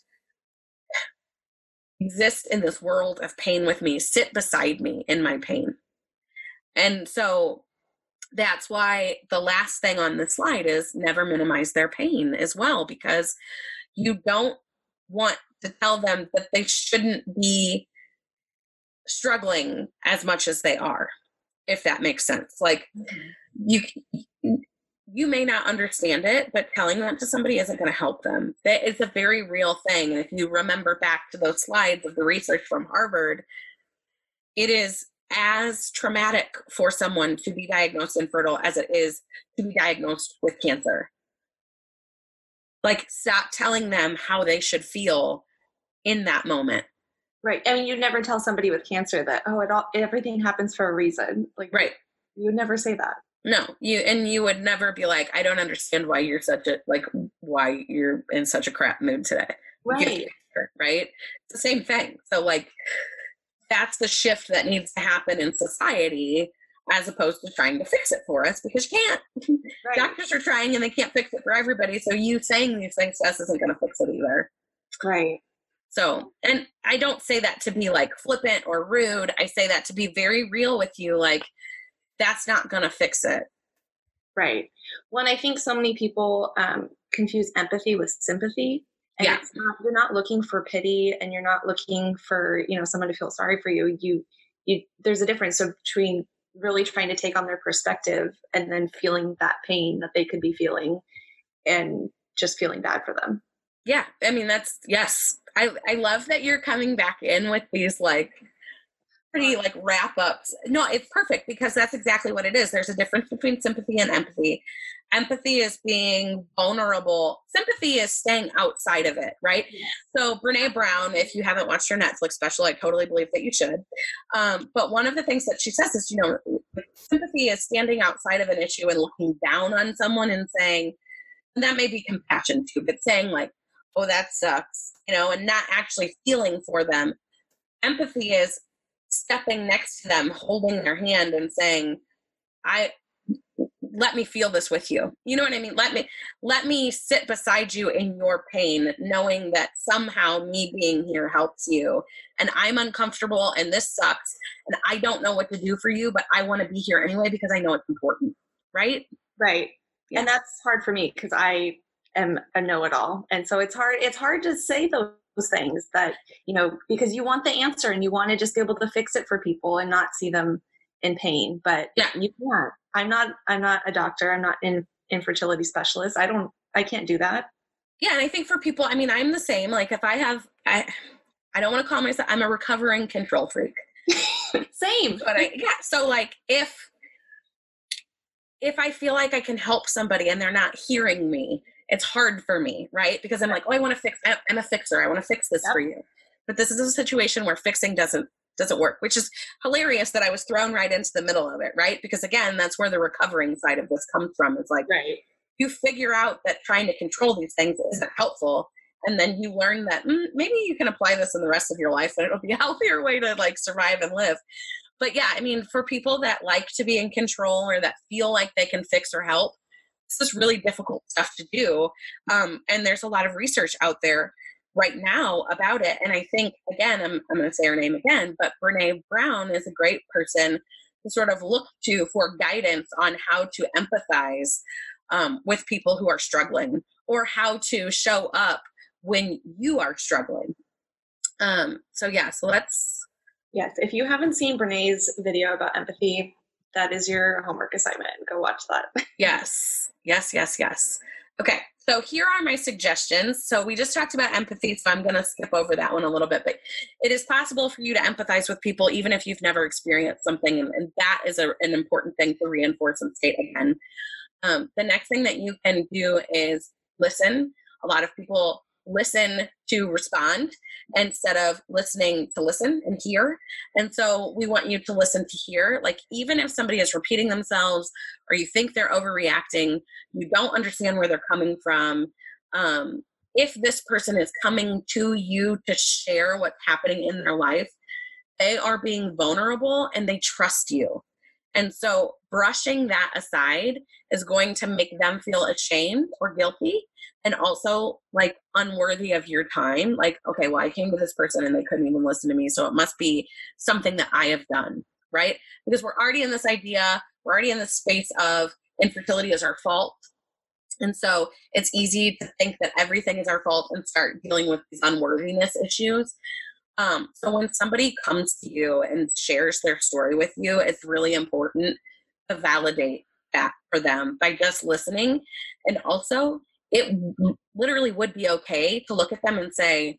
Speaker 3: exist in this world of pain with me, sit beside me in my pain. And so that's why the last thing on the slide is never minimize their pain as well, because you don't want to tell them that they shouldn't be struggling as much as they are, if that makes sense. Like you may not understand it, but telling that to somebody isn't going to help them. That is a very real thing. And if you remember back to those slides of the research from Harvard, it is as traumatic for someone to be diagnosed infertile as it is to be diagnosed with cancer. Like, stop telling them how they should feel in that moment.
Speaker 4: Right. I mean, you'd never tell somebody with cancer that, everything happens for a reason. Like,
Speaker 3: right.
Speaker 4: You would never say that.
Speaker 3: No, you would never be like, I don't understand why why you're in such a crap mood today.
Speaker 4: Right.
Speaker 3: Right. It's the same thing. So like, that's the shift that needs to happen in society, as opposed to trying to fix it for us, because you can't. Right. Doctors are trying and they can't fix it for everybody. So you saying these things to us isn't going to fix it either.
Speaker 4: Right.
Speaker 3: So, and I don't say that to be like flippant or rude. I say that to be very real with you. Like, that's not going to fix it.
Speaker 4: Right. Well, I think so many people confuse empathy with sympathy. And
Speaker 3: yeah.
Speaker 4: You're not looking for pity, and you're not looking for, someone to feel sorry for you. You there's a difference between really trying to take on their perspective and then feeling that pain that they could be feeling and just feeling bad for them.
Speaker 3: Yeah. I mean, yes. I love that you're coming back in with these like pretty like wrap ups. No, it's perfect, because that's exactly what it is. There's a difference between sympathy and empathy. Empathy is being vulnerable. Sympathy is staying outside of it, right? Yes. So Brene Brown, if you haven't watched her Netflix special, I totally believe that you should. But one of the things that she says is, sympathy is standing outside of an issue and looking down on someone and saying, and that may be compassion too, but saying like, oh, that sucks, and not actually feeling for them. Empathy is let me feel this with you. You know what I mean? Let me sit beside you in your pain, knowing that somehow me being here helps you. And I'm uncomfortable and this sucks. And I don't know what to do for you, but I want to be here anyway because I know it's important. Right?
Speaker 4: Right.
Speaker 3: Yeah.
Speaker 4: And that's hard for me because I am a know-it-all. And so it's hard to say those things that, because you want the answer and you want to just be able to fix it for people and not see them in pain. But
Speaker 3: yeah,
Speaker 4: you can't. I'm not a doctor. I'm not an infertility specialist. I can't do that.
Speaker 3: Yeah. And I think for people, I mean, I'm the same. Like if I don't want to call myself, I'm a recovering control freak.
Speaker 4: Same.
Speaker 3: But so like if I feel like I can help somebody and they're not hearing me, it's hard for me, right? Because I'm like, oh, I'm a fixer. I want to fix this for you. But this is a situation where fixing doesn't work, which is hilarious that I was thrown right into the middle of it, right? Because again, that's where the recovering side of this comes from. It's like,
Speaker 4: right.
Speaker 3: You figure out that trying to control these things isn't helpful. And then you learn that maybe you can apply this in the rest of your life and it'll be a healthier way to like survive and live. But yeah, I mean, for people that like to be in control or that feel like they can fix or help, this is really difficult stuff to do. And there's a lot of research out there right now about it. And I think, again, I'm going to say her name again, but Brene Brown is a great person to sort of look to for guidance on how to empathize with people who are struggling or how to show up when you are struggling. So let's.
Speaker 4: Yes. If you haven't seen Brene's video about empathy, that is your homework assignment. Go watch that.
Speaker 3: Yes. Okay. So here are my suggestions. So we just talked about empathy, so I'm going to skip over that one a little bit, but it is possible for you to empathize with people even if you've never experienced something. And that is an important thing to reinforce and state again. The next thing that you can do is listen. A lot of people listen to respond instead of listening to listen and hear. And so we want you to listen to hear. Like even if somebody is repeating themselves or you think they're overreacting, you don't understand where they're coming from. If this person is coming to you to share what's happening in their life, they are being vulnerable and they trust you. And so brushing that aside is going to make them feel ashamed or guilty and also like unworthy of your time. Like, okay, well, I came to this person and they couldn't even listen to me. So it must be something that I have done, right? Because we're already in this idea, we're already in this space of infertility is our fault. And so it's easy to think that everything is our fault and start dealing with these unworthiness issues. So when somebody comes to you and shares their story with you, it's really important to validate that for them by just listening. And also, it literally would be okay to look at them and say,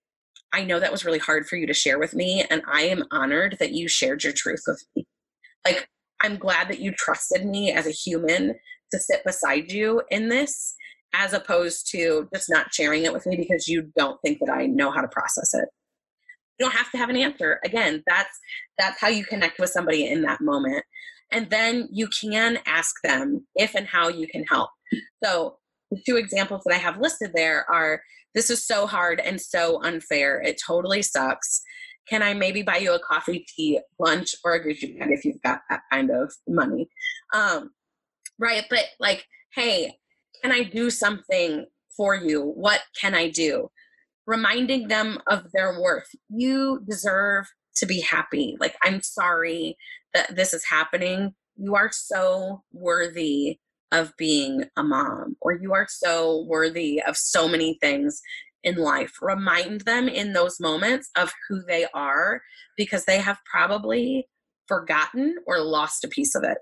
Speaker 3: I know that was really hard for you to share with me, and I am honored that you shared your truth with me. Like, I'm glad that you trusted me as a human to sit beside you in this, as opposed to just not sharing it with me because you don't think that I know how to process it. You don't have to have an answer. Again, that's how you connect with somebody in that moment. And then you can ask them if and how you can help. So the two examples that I have listed there are, this is so hard and so unfair. It totally sucks. Can I maybe buy you a coffee, tea, lunch, or a Gucci bag if you've got that kind of money? Right. But like, hey, can I do something for you? What can I do? Reminding them of their worth. You deserve to be happy. Like, I'm sorry that this is happening. You are so worthy of being a mom, or you are so worthy of so many things in life. Remind them in those moments of who they are, because they have probably forgotten or lost a piece of it.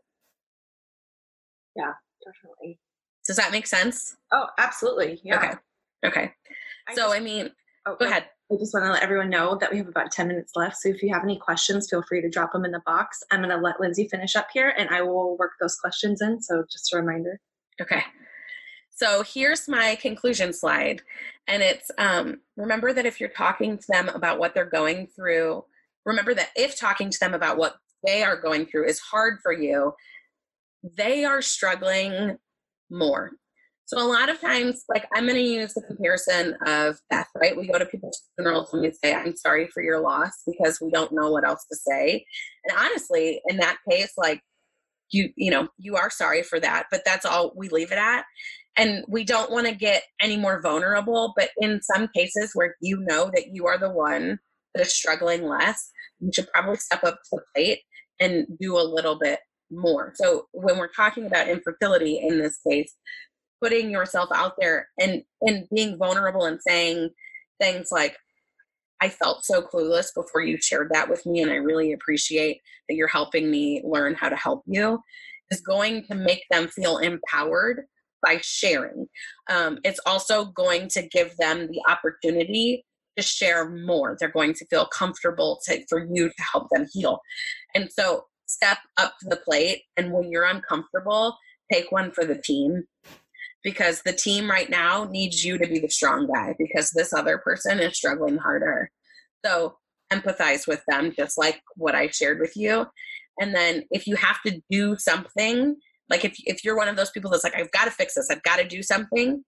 Speaker 4: Yeah, definitely.
Speaker 3: Does that make sense?
Speaker 4: Oh, absolutely. Yeah.
Speaker 3: Okay. Go ahead.
Speaker 4: I just want to let everyone know that we have about 10 minutes left. So if you have any questions, feel free to drop them in the box. I'm going to let Lindsay finish up here and I will work those questions in. So just a reminder.
Speaker 3: Okay. So here's my conclusion slide. And it's, remember that if you're talking to them about what they're going through, remember that if talking to them about what they are going through is hard for you, they are struggling more. So a lot of times, like, I'm going to use the comparison of death, right? We go to people's funerals and we say, I'm sorry for your loss, because we don't know what else to say. And honestly, in that case, like, you are sorry for that, but that's all we leave it at. And we don't want to get any more vulnerable, but in some cases where you know that you are the one that is struggling less, you should probably step up to the plate and do a little bit more. So when we're talking about infertility in this case, putting yourself out there and being vulnerable and saying things like, I felt so clueless before you shared that with me, and I really appreciate that you're helping me learn how to help you, is going to make them feel empowered by sharing. It's also going to give them the opportunity to share more. They're going to feel comfortable for you to help them heal. And so step up to the plate, and when you're uncomfortable, take one for the team, because the team right now needs you to be the strong guy because this other person is struggling harder. So empathize with them, just like what I shared with you. And then if you have to do something, like if you're one of those people that's like, I've got to fix this, I've got to do something,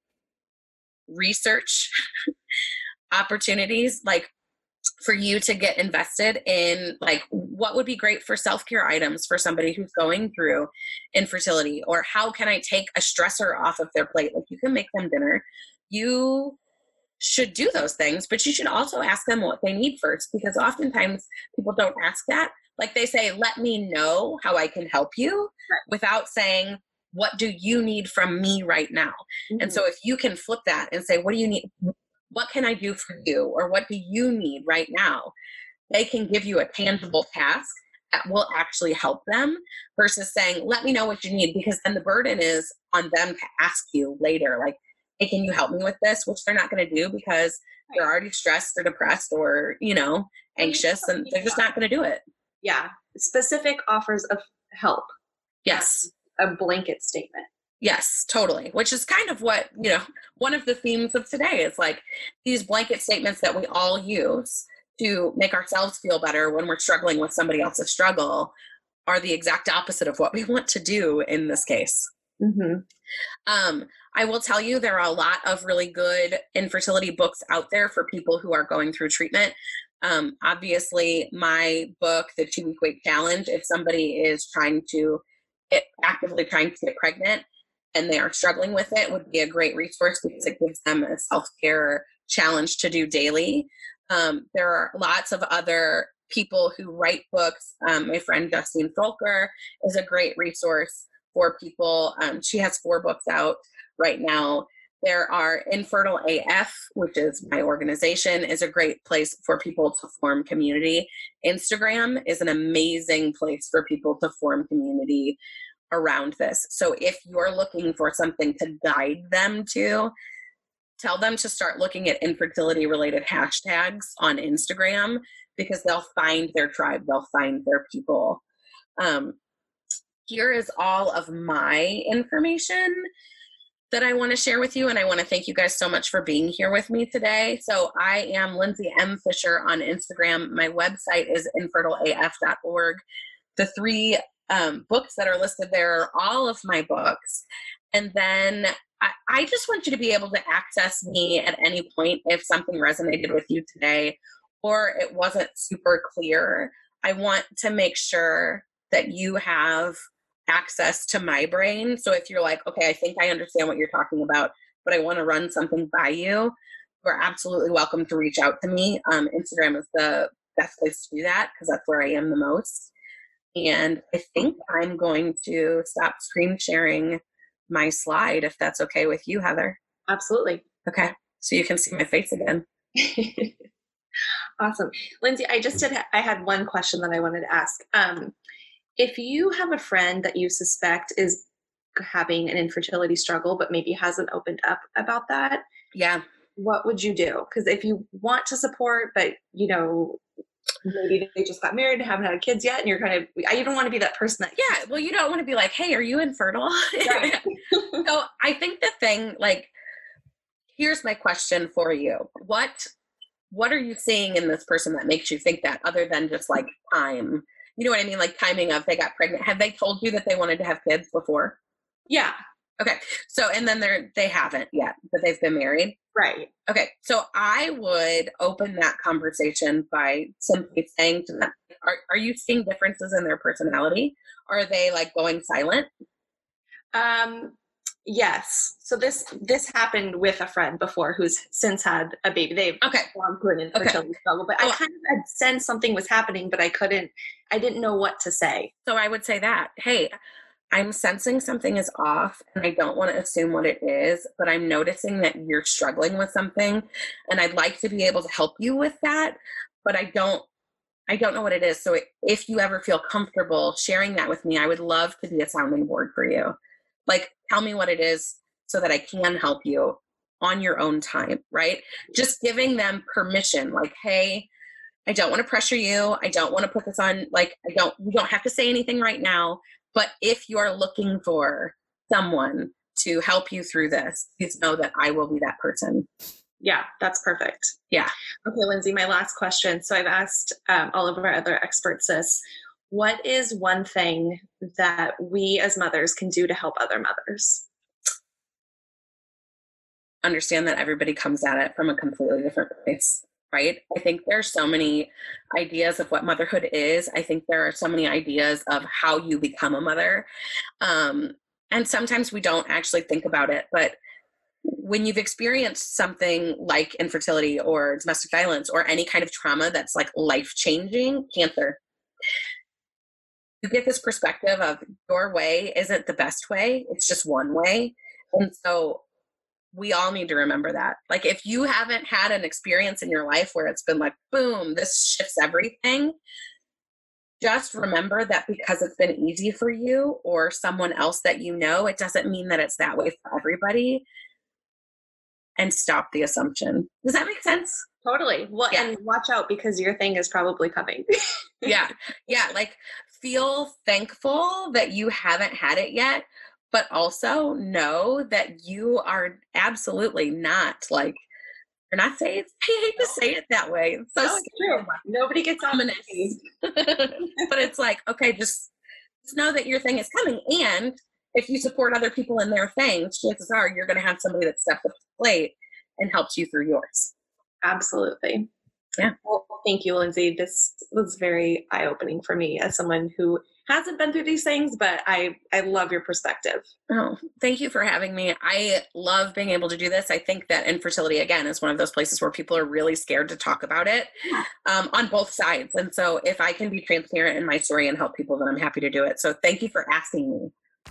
Speaker 3: research opportunities, like for you to get invested in, like, what would be great for self-care items for somebody who's going through infertility, or how can I take a stressor off of their plate? Like, you can make them dinner. You should do those things, but you should also ask them what they need first, because oftentimes people don't ask that. Like, they say, let me know how I can help you, without saying, what do you need from me right now? Mm-hmm. And so if you can flip that and say, what do you need? What can I do for you? Or what do you need right now? They can give you a tangible task that will actually help them, versus saying, let me know what you need, because then the burden is on them to ask you later, like, hey, can you help me with this? Which they're not going to do because they're already stressed or depressed or, anxious, and they're just not going to do it.
Speaker 4: Yeah. Specific offers of help.
Speaker 3: Yes.
Speaker 4: A blanket statement.
Speaker 3: Yes, totally. Which is kind of what, one of the themes of today is, like, these blanket statements that we all use to make ourselves feel better when we're struggling with somebody else's struggle are the exact opposite of what we want to do in this case.
Speaker 4: Mm-hmm.
Speaker 3: I will tell you, there are a lot of really good infertility books out there for people who are going through treatment. Obviously, my book, The 2-Week Weight Challenge, if somebody is actively trying to get pregnant and they are struggling with it, would be a great resource, because it gives them a self-care challenge to do daily. There are lots of other people who write books. My friend Justine Folker is a great resource for people. She has 4 books out right now. There are Infertile AF, which is my organization, is a great place for people to form community. Instagram is an amazing place for people to form community around this. So if you're looking for something to guide them to, tell them to start looking at infertility related hashtags on Instagram, because they'll find their tribe, they'll find their people. Here is all of my information that I want to share with you, and I want to thank you guys so much for being here with me today. So I am Lindsay M. Fisher on Instagram. My website is infertileaf.org. The 3 books that are listed there are all of my books. And then I just want you to be able to access me at any point if something resonated with you today or it wasn't super clear. I want to make sure that you have access to my brain. So if you're like, okay, I think I understand what you're talking about, but I want to run something by you, you're absolutely welcome to reach out to me. Instagram is the best place to do that, because that's where I am the most. And I think I'm going to stop screen sharing my slide, if that's okay with you, Heather.
Speaker 4: Absolutely.
Speaker 3: Okay. So you can see my face again.
Speaker 4: Awesome. Lindsay, I had one question that I wanted to ask. If you have a friend that you suspect is having an infertility struggle, but maybe hasn't opened up about that,
Speaker 3: yeah,
Speaker 4: what would you do? Because if you want to support, but maybe they just got married and haven't had kids yet, and you're kind of, you don't want to be that person that.
Speaker 3: Yeah, well, you don't want to be like, hey, are you infertile? Right. So I think the thing, like, here's my question for you. What are you seeing in this person that makes you think that, other than just like time? You know what I mean? Like timing of they got pregnant. Have they told you that they wanted to have kids before?
Speaker 4: Yeah.
Speaker 3: Okay. So, and then they haven't yet, but they've been married.
Speaker 4: Right.
Speaker 3: Okay. So I would open that conversation by simply saying to them, are you seeing differences in their personality? Are they like going silent?
Speaker 4: Yes. So this happened with a friend before who's since had a baby. They've gone through an infertility struggle, but I kind of had sensed something was happening, but I didn't know what to say.
Speaker 3: So I would say that, hey, I'm sensing something is off and I don't want to assume what it is, but I'm noticing that you're struggling with something and I'd like to be able to help you with that, but I don't know what it is. So if you ever feel comfortable sharing that with me, I would love to be a sounding board for you. Like, tell me what it is so that I can help you on your own time, right? Just giving them permission, like, hey, I don't want to pressure you. I don't want to put this on, like, you don't have to say anything right now. But if you are looking for someone to help you through this, please know that I will be that person.
Speaker 4: Yeah, that's perfect.
Speaker 3: Yeah.
Speaker 4: Okay, Lindsay, my last question. So I've asked all of our other experts this. What is one thing that we as mothers can do to help other mothers?
Speaker 3: Understand that everybody comes at it from a completely different place. Right? I think there's so many ideas of what motherhood is. I think there are so many ideas of how you become a mother. And sometimes we don't actually think about it. But when you've experienced something like infertility or domestic violence or any kind of trauma that's like life-changing, cancer, you get this perspective of your way isn't the best way. It's just one way. And so we all need to remember that. Like, if you haven't had an experience in your life where it's been like, boom, this shifts everything, just remember that because it's been easy for you or someone else that you know, it doesn't mean that it's that way for everybody. And stop the assumption. Does that make sense?
Speaker 4: Totally. Well, yeah. And watch out because your thing is probably coming.
Speaker 3: Yeah. Like, feel thankful that you haven't had it yet. But also know that you are absolutely not like, you're not saying, I hate to say it that way. It's so
Speaker 4: true. Nobody gets ominous.
Speaker 3: But it's like, okay, just know that your thing is coming. And if you support other people in their things, chances are you're going to have somebody that steps up to the plate and helps you through yours.
Speaker 4: Absolutely.
Speaker 3: Yeah.
Speaker 4: Well, thank you, Lindsay. This was very eye-opening for me as someone who hasn't been through these things, but I love your perspective.
Speaker 3: Oh, thank you for having me. I love being able to do this. I think that infertility, again, is one of those places where people are really scared to talk about it on both sides. And so if I can be transparent in my story and help people, then I'm happy to do it. So thank you for asking me.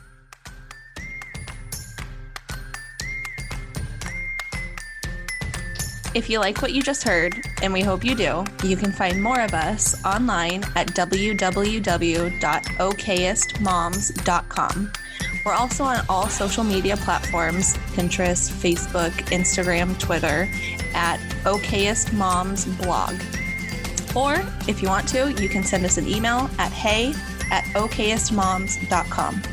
Speaker 1: If you like what you just heard, and we hope you do, you can find more of us online at www.okayestmoms.com. We're also on all social media platforms, Pinterest, Facebook, Instagram, Twitter, at Okayest Moms Blog. Or if you want to, you can send us an email at hey@okayestmoms.com.